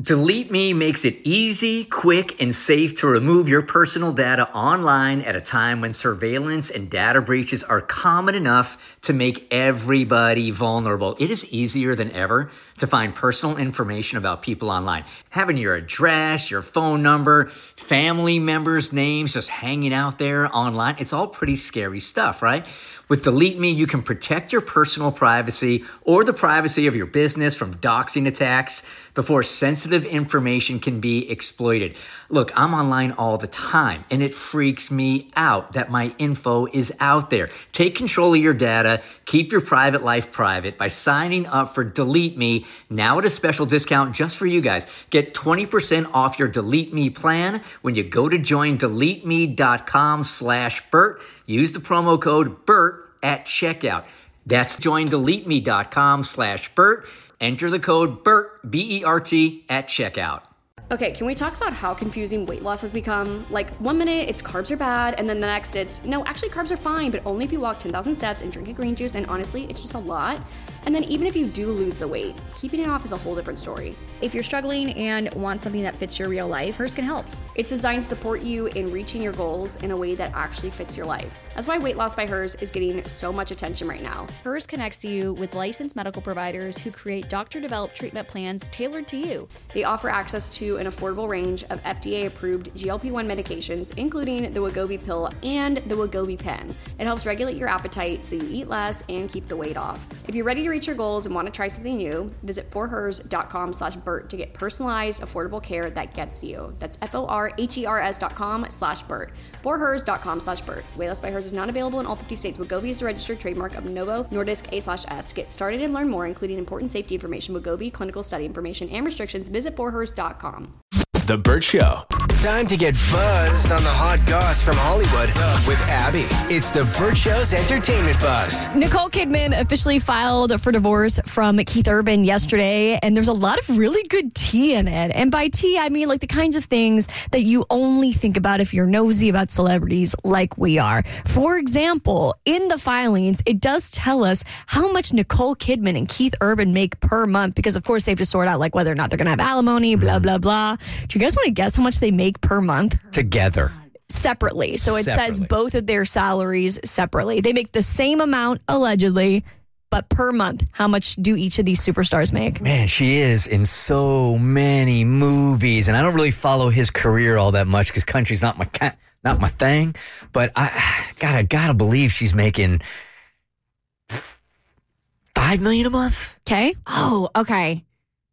Delete Me makes it easy, quick, and safe to remove your personal data online at a time when surveillance and data breaches are common enough to make everybody vulnerable. It is easier than ever to find personal information about people online. Having your address, your phone number, family members' names just hanging out there online, it's all pretty scary stuff, right? With Delete Me, you can protect your personal privacy or the privacy of your business from doxing attacks before sensitive information can be exploited. Look, I'm online all the time, and it freaks me out that my info is out there. Take control of your data. Keep your private life private by signing up for Delete Me now at a special discount just for you guys. Get 20% off your Delete Me plan when you go to joindeleteme.com/Bert. Use the promo code BERT at checkout. That's joindeleteme.com/Bert. Enter the code BERT, B-E-R-T, at checkout. Okay, can we talk about how confusing weight loss has become? Like, 1 minute it's carbs are bad, and then the next it's, no, actually carbs are fine, but only if you walk 10,000 steps and drink a green juice, and honestly, it's just a lot. And then even if you do lose the weight, keeping it off is a whole different story. If you're struggling and want something that fits your real life, Hers can help. It's designed to support you in reaching your goals in a way that actually fits your life. That's why Weight Loss by Hers is getting so much attention right now. Hers connects you with licensed medical providers who create doctor-developed treatment plans tailored to you. They offer access to an affordable range of FDA-approved GLP-1 medications, including the Wegovy pill and the Wegovy pen. It helps regulate your appetite so you eat less and keep the weight off. If you're ready to reach your goals and want to try something new, visit forhers.com/Bert to get personalized, affordable care that gets you. That's forhers.com/Bert. forhers.com/Bert. Weight Loss by Hers is not available in all 50 states. Wegovy is a registered trademark of Novo Nordisk A/S. Get started and learn more, including important safety information, Wegovy clinical study information, and restrictions. Visit forhers.com. The Bert Show. Time to get buzzed on the hot goss from Hollywood with Abby. It's the Bert Show's entertainment buzz. Nicole Kidman officially filed for divorce from Keith Urban yesterday, and there's a lot of really good tea in it. And by tea, I mean like the kinds of things that you only think about if you're nosy about celebrities like we are. For example, in the filings, it does tell us how much Nicole Kidman and Keith Urban make per month, because of course they have to sort out like whether or not they're going to have alimony, blah, blah, blah. Do you guys want to guess how much they make per month? Together. Separately. So it says both of their salaries separately. They make the same amount, allegedly, but per month, how much do each of these superstars make? Man, she is in so many movies, and I don't really follow his career all that much because country's not my thing. But I gotta believe she's making $5 million a month. Okay. Oh, okay.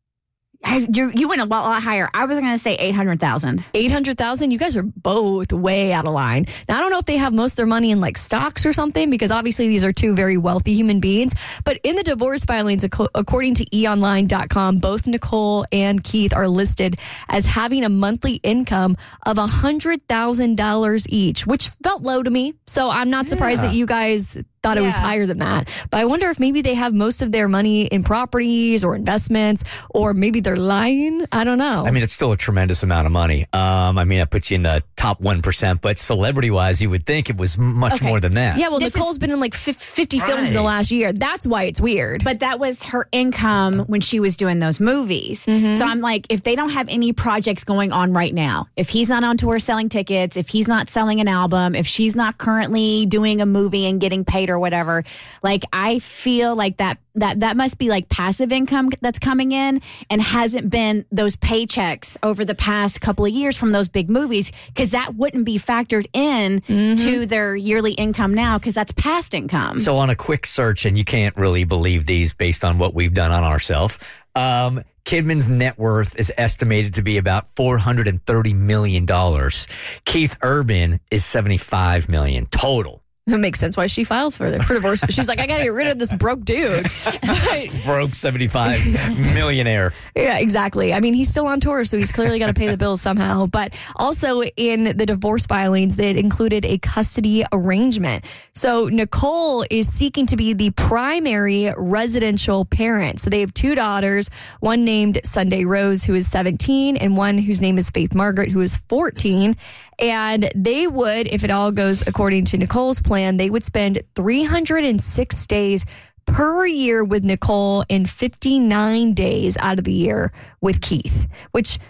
You went a lot higher. I was going to say 800,000. 800,000? You guys are both way out of line. Now, I don't know if they have most of their money in like stocks or something, because obviously these are two very wealthy human beings. But in the divorce filings, according to eonline.com, both Nicole and Keith are listed as having a monthly income of $100,000 each, which felt low to me. So I'm not surprised that you guys thought it was higher than that. But I wonder if maybe they have most of their money in properties or investments, or maybe they're lying. I don't know. I mean, it's still a tremendous amount of money. I mean, that puts you in the top 1%, but celebrity-wise, you would think it was much more than that. Yeah, well, Nicole's been in like 50 films in the last year. That's why it's weird. But that was her income when she was doing those movies. Mm-hmm. So I'm like, if they don't have any projects going on right now, if he's not on tour selling tickets, if he's not selling an album, if she's not currently doing a movie and getting paid or whatever, like I feel like that must be like passive income that's coming in and hasn't been those paychecks over the past couple of years from those big movies, because that wouldn't be factored in to their yearly income now, because that's past income. So on a quick search, and you can't really believe these based on what we've done on ourselves, Kidman's net worth is estimated to be about $430 million. Keith Urban is $75 million total. It makes sense why she filed for divorce. She's like, I got to get rid of this broke dude. Broke 75 millionaire. Yeah, exactly. I mean, he's still on tour, so he's clearly got to pay the bills somehow. But also in the divorce filings, they included a custody arrangement. So Nicole is seeking to be the primary residential parent. So they have two daughters, one named Sunday Rose, who is 17, and one whose name is Faith Margaret, who is 14. And they would, if it all goes according to Nicole's plan, they would spend 306 days per year with Nicole and 59 days out of the year with Keith, which,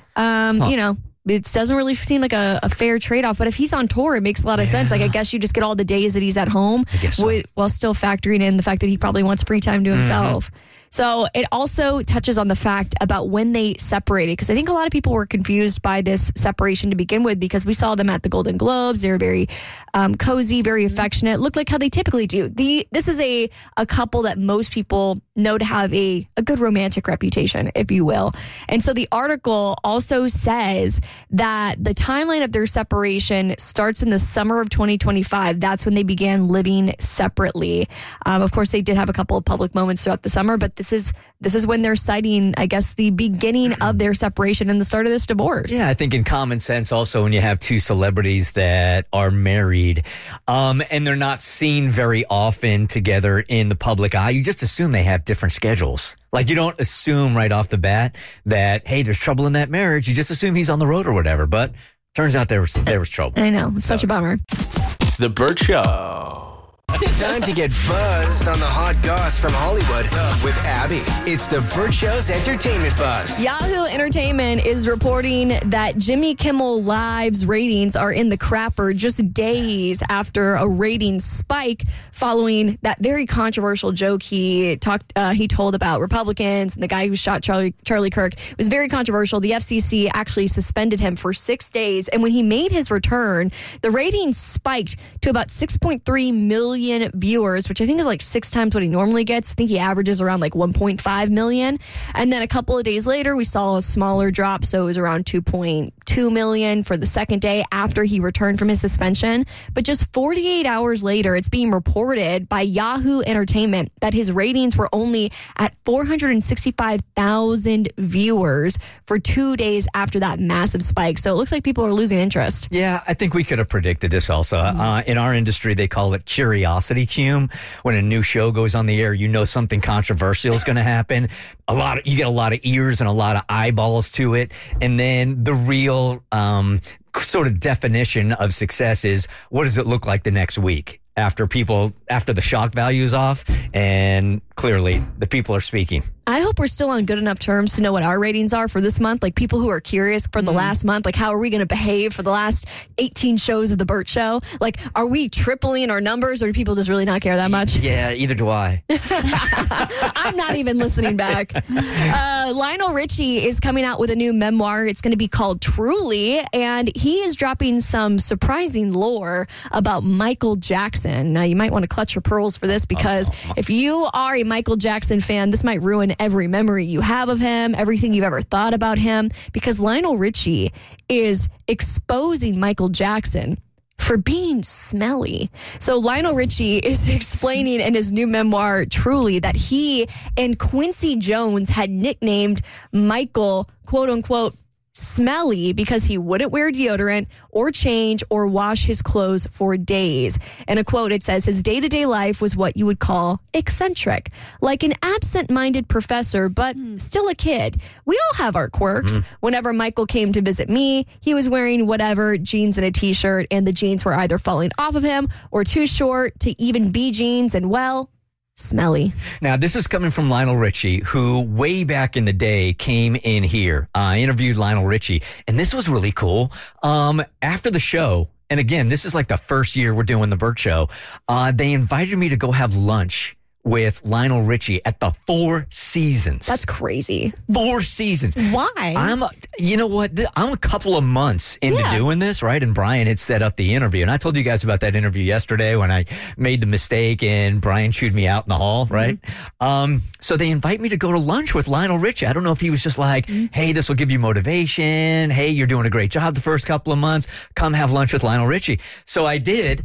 it doesn't really seem like a fair trade-off. But if he's on tour, it makes a lot of sense. Like, I guess you just get all the days that he's at home while still factoring in the fact that he probably wants free time to himself. So it also touches on the fact about when they separated, because I think a lot of people were confused by this separation to begin with, because we saw them at the Golden Globes. They were very cozy, very affectionate, looked like how they typically do. This is a couple that most people know to have a good romantic reputation, if you will. And so the article also says that the timeline of their separation starts in the summer of 2025. That's when they began living separately. Of course, they did have a couple of public moments throughout the summer, but this is when they're citing, I guess, the beginning of their separation and the start of this divorce. Yeah, I think in common sense also, when you have two celebrities that are married and they're not seen very often together in the public eye, you just assume they have different schedules. Like, you don't assume right off the bat that, hey, there's trouble in that marriage. You just assume he's on the road or whatever. But turns out there was trouble. I know. It's such a bummer. The Burt Show. Time to get buzzed on the hot goss from Hollywood with Abby. It's the Burt Show's entertainment buzz. Yahoo Entertainment is reporting that Jimmy Kimmel Live's ratings are in the crapper just days after a rating spike following that very controversial joke he told about Republicans and the guy who shot Charlie Kirk. It was very controversial. The FCC actually suspended him for 6 days, and when he made his return, the ratings spiked to about 6.3 million viewers, which I think is like 6 times what he normally gets. I think he averages around like 1.5 million. And then a couple of days later, we saw a smaller drop. So it was around 2.2 million for the second day after he returned from his suspension. But just 48 hours later, it's being reported by Yahoo Entertainment that his ratings were only at 465,000 viewers for 2 days after that massive spike. So it looks like people are losing interest. Yeah, I think we could have predicted this also. In our industry, they call it curiosity cume. When a new show goes on the air, you know something controversial is going to happen. You get a lot of ears and a lot of eyeballs to it. And then the real sort of definition of success is, what does it look like the next week after the shock value is off? And clearly the people are speaking. I hope we're still on good enough terms to know what our ratings are for this month. Like, people who are curious for the last month, like, how are we going to behave for the last 18 shows of the Burt Show? Like, are we tripling our numbers, or do people just really not care that much? Yeah, either do I. I'm not even listening back. Lionel Richie is coming out with a new memoir. It's going to be called Truly, and he is dropping some surprising lore about Michael Jackson. Now, you might want to clutch your pearls for this, because if you are a Michael Jackson fan, this might ruin every memory you have of him, everything you've ever thought about him, because Lionel Richie is exposing Michael Jackson for being smelly. So Lionel Richie is explaining in his new memoir, Truly, that he and Quincy Jones had nicknamed Michael, quote unquote, smelly, because he wouldn't wear deodorant or change or wash his clothes for days. In a quote, it says, his day-to-day life was what you would call eccentric, like an absent-minded professor, but still a kid. We all have our quirks. Whenever Michael came to visit me, he was wearing whatever, jeans and a t-shirt, and the jeans were either falling off of him or too short to even be jeans, and, well, smelly. Now, this is coming from Lionel Richie, who way back in the day came in here. I interviewed Lionel Richie, and this was really cool. After the show, and again, this is like the first year we're doing the Burt Show, they invited me to go have lunch with Lionel Richie at the Four Seasons. That's crazy. 4 seasons. Why? You know what? I'm a couple of months into doing this, right? And Brian had set up the interview. And I told you guys about that interview yesterday when I made the mistake and Brian chewed me out in the hall, right? So they invite me to go to lunch with Lionel Richie. I don't know if he was just like, hey, this will give you motivation. Hey, you're doing a great job the first couple of months. Come have lunch with Lionel Richie. So I did.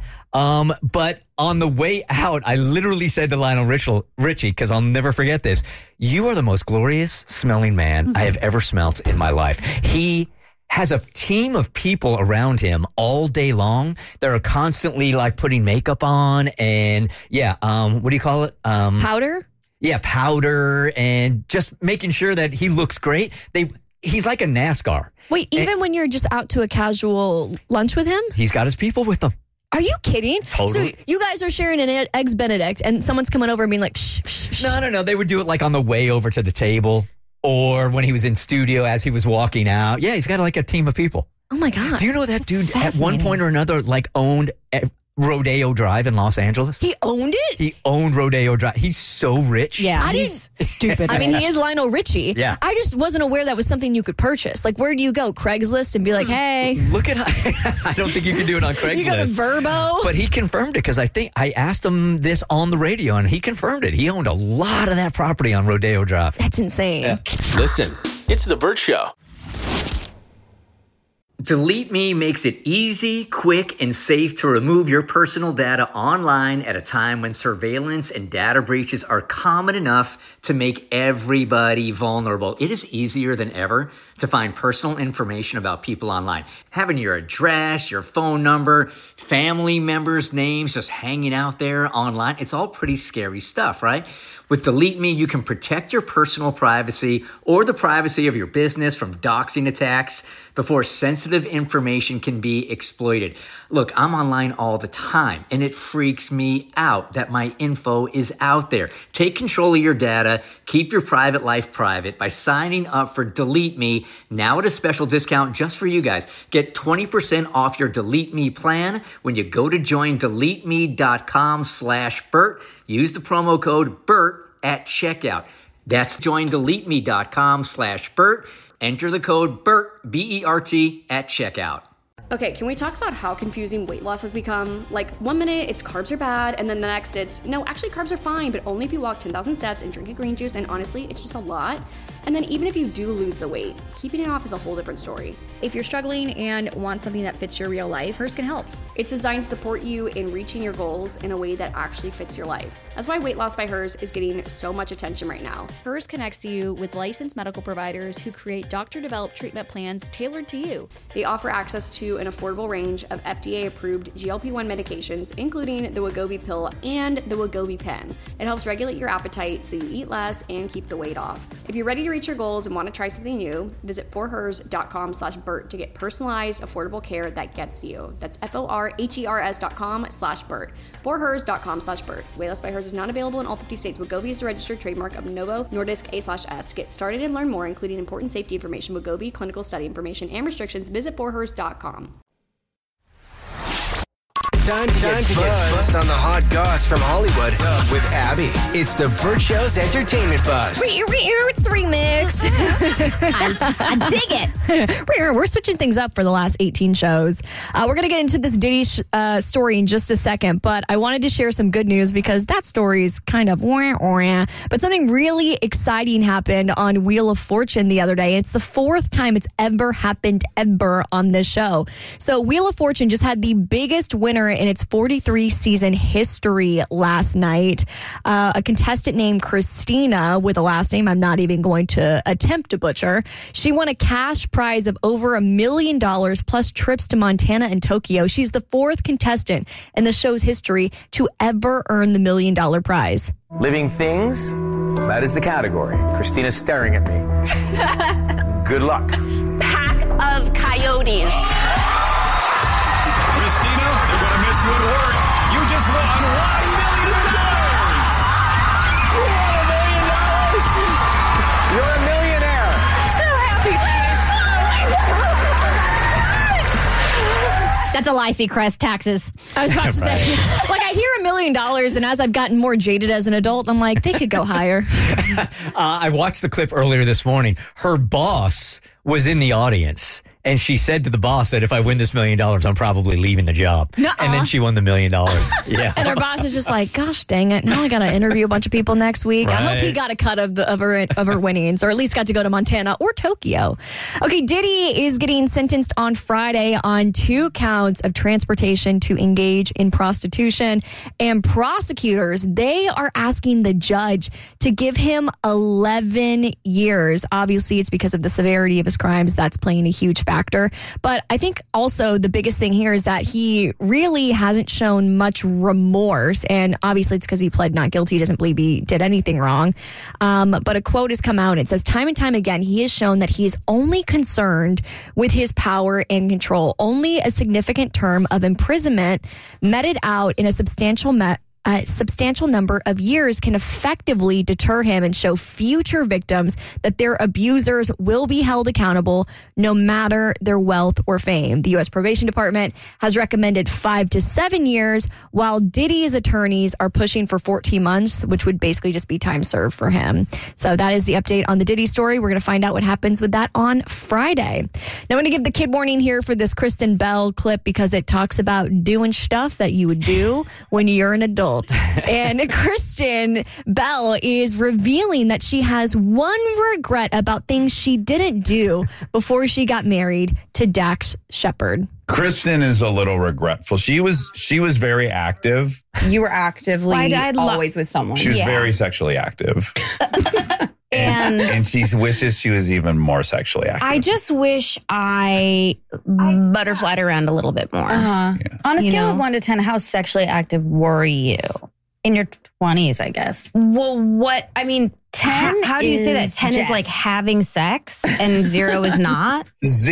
But on the way out, I literally said to Lionel Richie, because I'll never forget this, you are the most glorious smelling man I have ever smelt in my life. He has a team of people around him all day long that are constantly like putting makeup on and what do you call it? Powder? Yeah, powder, and just making sure that he looks great. He's like a NASCAR. Wait, even when you're just out to a casual lunch with him? He's got his people with him. Are you kidding? Totally. So you guys are sharing an Eggs Benedict and someone's coming over and being like, shh, shh, shh. No. They would do it like on the way over to the table or when he was in studio as he was walking out. Yeah, he's got like a team of people. Oh my God. Do you know that dude at one point or another like owned Rodeo Drive in Los Angeles? He owned it? He owned Rodeo Drive. He's so rich. Yeah, he's stupid. I mean, he is Lionel Richie. Yeah. I just wasn't aware that was something you could purchase. Like, where do you go? Craigslist and be like, hey. Look at I don't think you can do it on Craigslist. You go to Verbo. But he confirmed it because I think I asked him this on the radio and he confirmed it. He owned a lot of that property on Rodeo Drive. That's insane. Yeah. Listen, it's The Burt Show. Delete Me makes it easy, quick, and safe to remove your personal data online at a time when surveillance and data breaches are common enough to make everybody vulnerable. It is easier than ever to find personal information about people online. Having your address, your phone number, family members' names just hanging out there online, it's all pretty scary stuff, right? With Delete Me, you can protect your personal privacy or the privacy of your business from doxing attacks before sensitive information can be exploited. Look, I'm online all the time, and it freaks me out that my info is out there. Take control of your data. Keep your private life private by signing up for Delete Me now at a special discount just for you guys. Get 20% off your Delete Me plan when you go to joindeleteme.com/Burt. Use the promo code BURT at checkout. That's joindeleteme.com/Burt. Enter the code BURT, B-E-R-T, at checkout. Okay, can we talk about how confusing weight loss has become? Like, 1 minute it's carbs are bad, and then the next it's, no, actually carbs are fine, but only if you walk 10,000 steps and drink a green juice, and honestly, it's just a lot. And then even if you do lose the weight, keeping it off is a whole different story. If you're struggling and want something that fits your real life, Hers can help. It's designed to support you in reaching your goals in a way that actually fits your life. That's why Weight Loss by Hers is getting so much attention right now. Hers connects you with licensed medical providers who create doctor-developed treatment plans tailored to you. They offer access to an affordable range of FDA-approved GLP-1 medications, including the Wegovy pill and the Wegovy pen. It helps regulate your appetite so you eat less and keep the weight off. If you're ready to reach your goals and want to try something new, visit forhers.com/Burt to get personalized, affordable care that gets you. That's forhers.com/Burt. forhers.com/Burt. Weight Loss by Hers is not available in all 50 states. Wegovy is a registered trademark of Novo Nordisk A/S. To get started and learn more, including important safety information, Wegovy, clinical study information, and restrictions, visit forhers.com. Time to get buzzed on the hot goss from Hollywood with Abby. It's the Burt Show's entertainment buzz. It's the remix. I dig it. We're switching things up for the last 18 shows. We're going to get into this Diddy story in just a second, but I wanted to share some good news because that story is kind of but something really exciting happened on Wheel of Fortune the other day. It's the fourth time it's ever happened on this show. So Wheel of Fortune just had the biggest winner in its 43 season history last night. A contestant named Christina with a last name I'm not even going to attempt to butcher. She won a cash prize of over $1 million plus trips to Montana and Tokyo. She's the fourth contestant in the show's history to ever earn the $1 million prize. Living things, that is the category. Christina's staring at me. Good luck. Pack of coyotes. Christina, they're going to miss you at work. You just won $1 million. You won $1 million. You're a millionaire. So happy. That's a lie, Seacrest. Taxes. I was about to say, like, I hear $1 million, and as I've gotten more jaded as an adult, I'm like, they could go higher. I watched the clip earlier this morning. Her boss was in the audience. And she said to the boss that if I win this $1 million, I'm probably leaving the job. Nuh-uh. And then she won the $1 million. Yeah. And her boss is just like, gosh, dang it. Now I got to interview a bunch of people next week. Right. I hope he got a cut of her winnings, or at least got to go to Montana or Tokyo. Okay, Diddy is getting sentenced on Friday on 2 counts of transportation to engage in prostitution. And prosecutors, they are asking the judge to give him 11 years. Obviously, it's because of the severity of his crimes. That's playing a huge factor factor. But I think also the biggest thing here is that he really hasn't shown much remorse. And obviously it's because he pled not guilty. He doesn't believe he did anything wrong. But a quote has come out. It says, time and time again, he has shown that he is only concerned with his power and control. Only a significant term of imprisonment meted out in a substantial number of years can effectively deter him and show future victims that their abusers will be held accountable no matter their wealth or fame. The U.S. Probation Department has recommended 5 to 7 years, while Diddy's attorneys are pushing for 14 months, which would basically just be time served for him. So that is the update on the Diddy story. We're going to find out what happens with that on Friday. Now I'm going to give the kid warning here for this Kristen Bell clip because it talks about doing stuff that you would do when you're an adult. And Kristen Bell is revealing that she has one regret about things she didn't do before she got married to Dax Shepard. Kristen is a little regretful. She was very active. You were actively always with someone. She was very sexually active. And she wishes she was even more sexually active. I just wish I butterflied around a little bit more. Yeah. On a scale of 1 to 10, how sexually active were you? In your 20s, I guess. Well, 10. How do you say that? 10 is like having sex and 0 is not?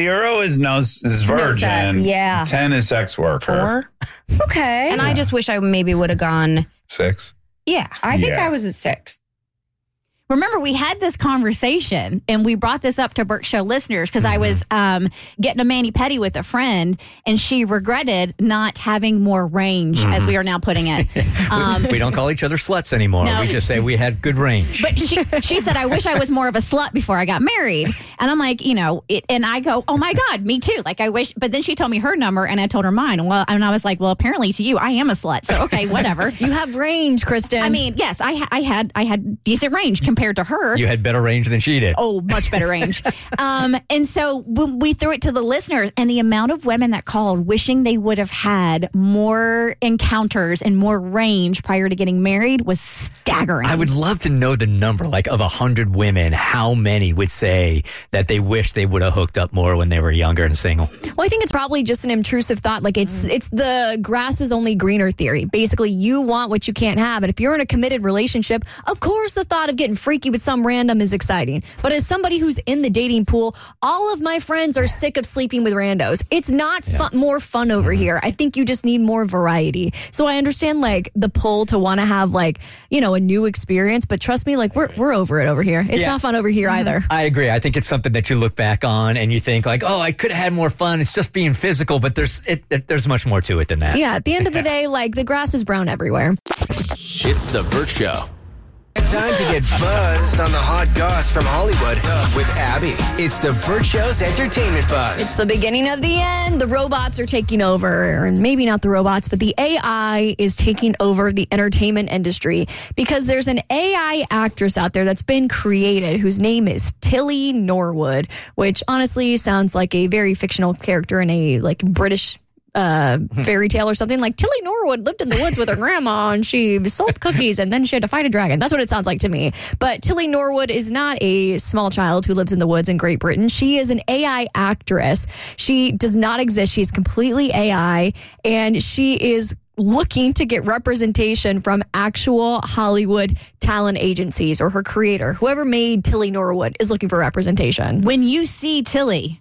0 is virgin. No, yeah. 10 is sex worker. 4? Okay. And I just wish I maybe would have gone 6. Yeah. I think I was at 6. Remember, we had this conversation and we brought this up to Burt Show listeners because I was getting a mani-pedi with a friend and she regretted not having more range, as we are now putting it. We don't call each other sluts anymore. No. We just say we had good range. But she said, I wish I was more of a slut before I got married. And I'm like, and I go, oh my God, me too. Like I wish, but then she told me her number and I told her mine. Well, and I was like, well, apparently to you, I am a slut. So, okay, whatever. You have range, Kristen. I mean, yes, I had decent range compared to her. You had better range than she did. Oh, much better range. And so we threw it to the listeners, and the amount of women that called wishing they would have had more encounters and more range prior to getting married was staggering. I would love to know the number, like of 100 women, how many would say that they wish they would have hooked up more when they were younger and single? Well, I think it's probably just an intrusive thought. Like it's the grass is only greener theory. Basically, you want what you can't have. And if you're in a committed relationship, of course, the thought of getting freaky with some random is exciting. But as somebody who's in the dating pool, all of my friends are sick of sleeping with randos. It's not more fun over here. I think you just need more variety. So I understand like the pull to want to have like, a new experience. But trust me, like we're over it over here. It's not fun over here either. I agree. I think it's something that you look back on and you think like, oh, I could have had more fun. It's just being physical, but there's much more to it than that. Yeah. At the end of the day, like the grass is brown everywhere. It's The Burt Show. Time to get buzzed on the hot goss from Hollywood with Abby. It's The Burt Show's Entertainment Buzz. It's the beginning of the end. The robots are taking over, and maybe not the robots, but the AI is taking over the entertainment industry because there's an AI actress out there that's been created whose name is Tilly Norwood, which honestly sounds like a very fictional character in a like British fairy tale or something. Like Tilly Norwood lived in the woods with her grandma and she sold cookies and then she had to fight a dragon. That's what it sounds like to me. But Tilly Norwood is not a small child who lives in the woods in Great Britain. She is an AI actress. She does not exist. She's completely AI, and she is looking to get representation from actual Hollywood talent agencies, or her creator, whoever made Tilly Norwood, is looking for representation. When you see Tilly,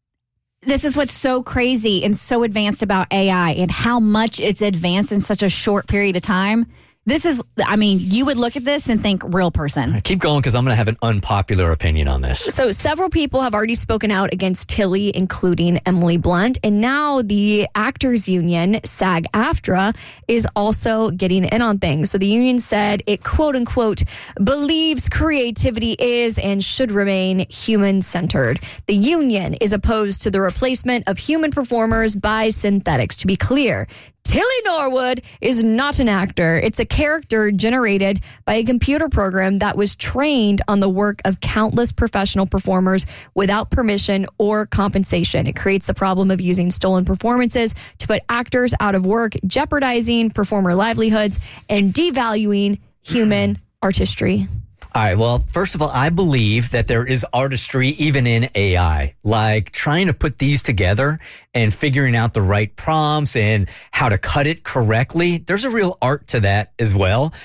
this is what's so crazy and so advanced about AI and how much it's advanced in such a short period of time. This is, you would look at this and think real person. Keep going because I'm going to have an unpopular opinion on this. So several people have already spoken out against Tilly, including Emily Blunt. And now the Actors Union, SAG-AFTRA, is also getting in on things. So the union said it, quote unquote, believes creativity is and should remain human-centered. The union is opposed to the replacement of human performers by synthetics. To be clear, Tilly Norwood is not an actor. It's a character generated by a computer program that was trained on the work of countless professional performers without permission or compensation. It creates the problem of using stolen performances to put actors out of work, jeopardizing performer livelihoods and devaluing human artistry. All right. Well, first of all, I believe that there is artistry even in AI, like trying to put these together and figuring out the right prompts and how to cut it correctly. There's a real art to that as well.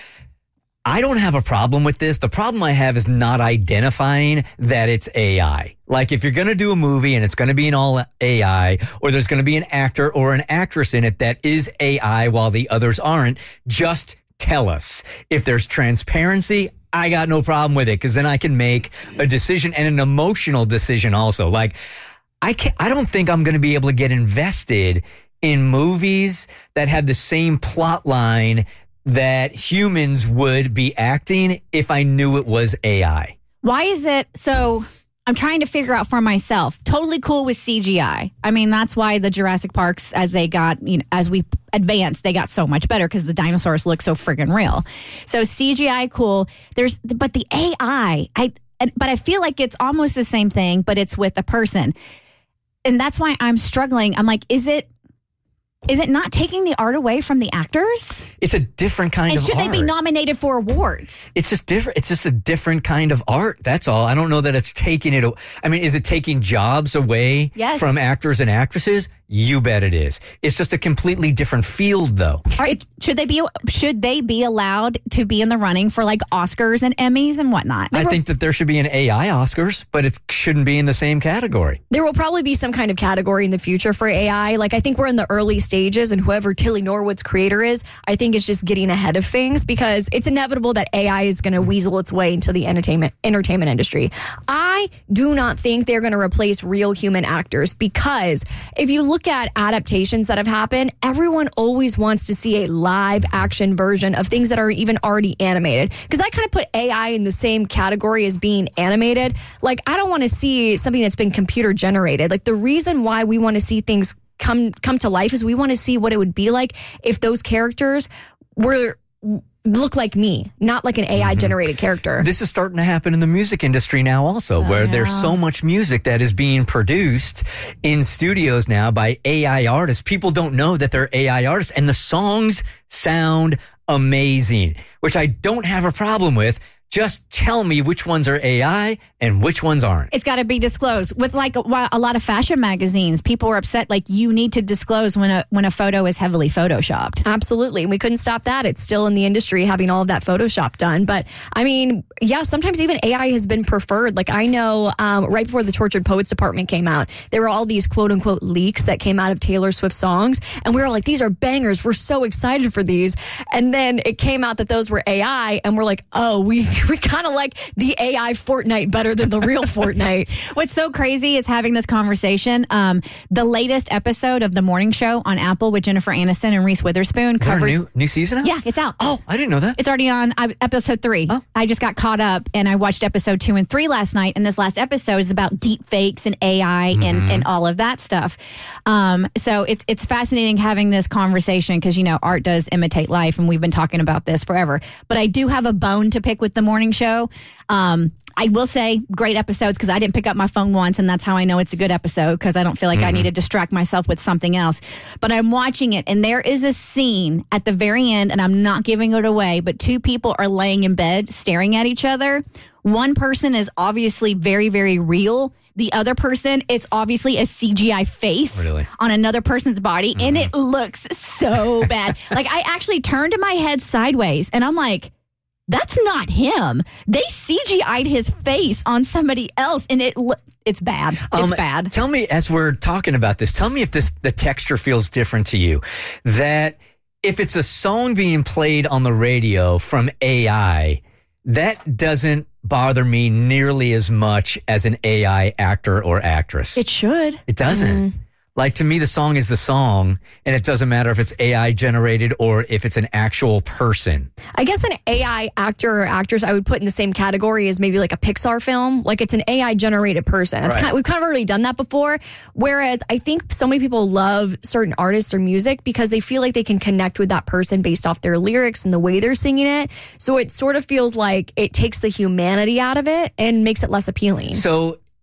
I don't have a problem with this. The problem I have is not identifying that it's AI. Like if you're going to do a movie and it's going to be an all AI, or there's going to be an actor or an actress in it that is AI while the others aren't, just tell us. If there's transparency, I got no problem with it, because then I can make a decision, and an emotional decision also. Like I don't think I'm going to be able to get invested in movies that have the same plot line that humans would be acting if I knew it was AI. Why is it so? I'm trying to figure out for myself. Totally cool with CGI. I mean, that's why the Jurassic Parks, as they got, as we advanced, they got so much better because the dinosaurs look so friggin' real. So CGI, cool. But the AI, but I feel like it's almost the same thing, but it's with a person. And that's why I'm struggling. I'm like, is it not taking the art away from the actors? It's a different kind of art. And should they be nominated for awards? It's just different. It's just a different kind of art. That's all. I don't know that it's taking it. I mean, is it taking jobs away from actors and actresses? You bet it is. It's just a completely different field, though. All right, should they be allowed to be in the running for like Oscars and Emmys and whatnot? I think that there should be an AI Oscars, but it shouldn't be in the same category. There will probably be some kind of category in the future for AI. Like, I think we're in the early stages, and whoever Tilly Norwood's creator is, I think is just getting ahead of things, because it's inevitable that AI is going to weasel its way into the entertainment industry. I do not think they're going to replace real human actors, because if you look at adaptations that have happened, everyone always wants to see a live action version of things that are even already animated. Because I kind of put AI in the same category as being animated. Like, I don't want to see something that's been computer generated. Like, the reason why we want to see things come to life is we want to see what it would be like if those characters look like me, not like an AI generated character. This is starting to happen in the music industry now also, where there's so much music that is being produced in studios now by AI artists. People don't know that they're AI artists, and the songs sound amazing, which I don't have a problem with. Just tell me which ones are AI and which ones aren't. It's got to be disclosed. With like a lot of fashion magazines, people were upset. Like, you need to disclose when a photo is heavily photoshopped. Absolutely. We couldn't stop that. It's still in the industry having all of that Photoshop done. But I mean, yeah, sometimes even AI has been preferred. Like, I know right before the Tortured Poets Department came out, there were all these quote unquote leaks that came out of Taylor Swift songs. And we were like, these are bangers. We're so excited for these. And then it came out that those were AI. And we're like, oh, we kind of like the AI Fortnite better than the real Fortnite. What's so crazy is having this conversation. The latest episode of The Morning Show on Apple with Jennifer Aniston and Reese Witherspoon covers... Is there a new season out? Yeah, it's out. Oh, I didn't know that. It's already on episode 3. Oh. I just got caught up, and I watched episode 2 and 3 last night, and this last episode is about deep fakes and AI and all of that stuff. So it's fascinating having this conversation, because, art does imitate life, and we've been talking about this forever. But I do have a bone to pick with The Morning Show. I will say great episodes, because I didn't pick up my phone once, and that's how I know it's a good episode, because I don't feel like I need to distract myself with something else. But I'm watching it, and there is a scene at the very end, and I'm not giving it away, but 2 people are laying in bed staring at each other. One person is obviously very, very real. The other person, it's obviously a CGI face on another person's body, and it looks so bad. Like, I actually turned my head sideways, and I'm like, that's not him. They CGI'd his face on somebody else, and it's bad. It's bad. Tell me, as we're talking about this, tell me if the texture feels different to you. That if it's a song being played on the radio from AI, that doesn't bother me nearly as much as an AI actor or actress. It should. It doesn't. Like, to me, the song is the song, and it doesn't matter if it's AI generated or if it's an actual person. I guess an AI actor or actress I would put in the same category as maybe like a Pixar film. Like, it's an AI generated person. We've kind of already done that before. Whereas I think so many people love certain artists or music because they feel like they can connect with that person based off their lyrics and the way they're singing it. So it sort of feels like it takes the humanity out of it and makes it less appealing. So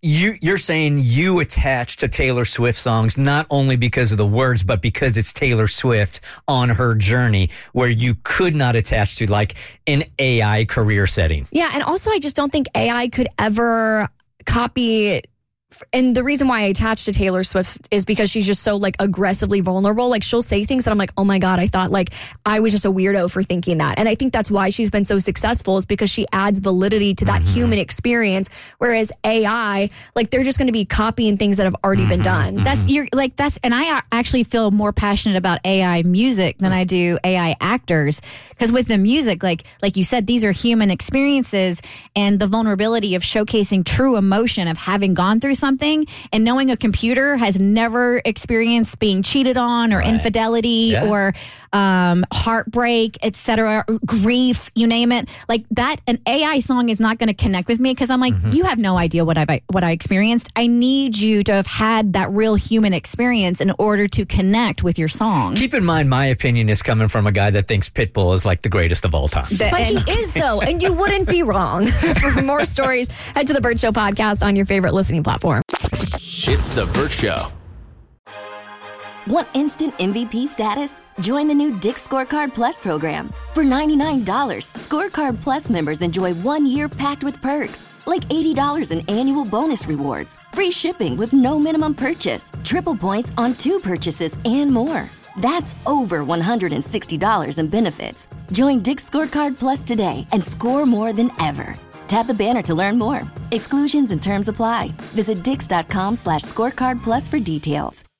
you're saying you attach to Taylor Swift songs not only because of the words, but because it's Taylor Swift on her journey, where you could not attach to like an AI career setting. Yeah, and also I just don't think AI could ever copy. And the reason why I attach to Taylor Swift is because she's just so like aggressively vulnerable. Like she'll say things that I'm like, oh my God, I thought like I was just a weirdo for thinking that. And I think that's why she's been so successful, is because she adds validity to that human experience. Whereas AI, like they're just going to be copying things that have already been done. And I actually feel more passionate about AI music than I do AI actors. Because with the music, like you said, these are human experiences, and the vulnerability of showcasing true emotion of having gone through something, and knowing a computer has never experienced being cheated on or infidelity or heartbreak, etc., grief, you name it. Like that, an AI song is not going to connect with me, because I'm like, you have no idea what I experienced. I need you to have had that real human experience in order to connect with your song. Keep in mind, my opinion is coming from a guy that thinks Pitbull is like the greatest of all time. But he is, though, and you wouldn't be wrong. For more stories, head to the Burt Show podcast on your favorite listening platform. It's The Burt Show. Want instant MVP status? Join the new Dick's Scorecard Plus program. For $99, Scorecard Plus members enjoy 1 year packed with perks, like $80 in annual bonus rewards, free shipping with no minimum purchase, triple points on 2 purchases, and more. That's over $160 in benefits. Join Dick's Scorecard Plus today and score more than ever. Tap the banner to learn more. Exclusions and terms apply. Visit Dix.com/scorecard plus for details.